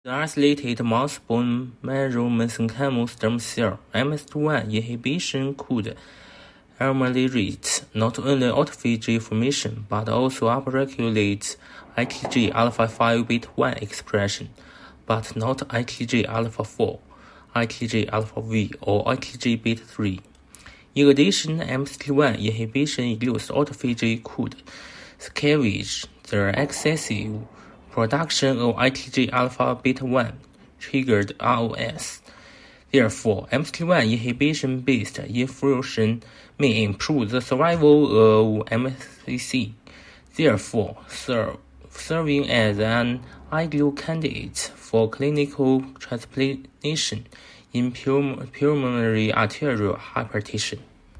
The isolated mouse bone marrow mesenchymal stem cell (MS1) inhibition could ameliorate not only autophagy formation but also upregulate IgG alpha-5 beta-1 expression, but not IgG alpha-4, IgG alpha-V, or IgG beta-3. In addition, MST1 inhibition-induced autophagy could scavenge the excessive production of IgG alpha-beta-1, triggered ROS. Therefore, MST1 inhibition-based infusion may improve the survival of MSC, therefore serving as an ideal candidate for clinical transplantation in pulmonary arterial hypertension.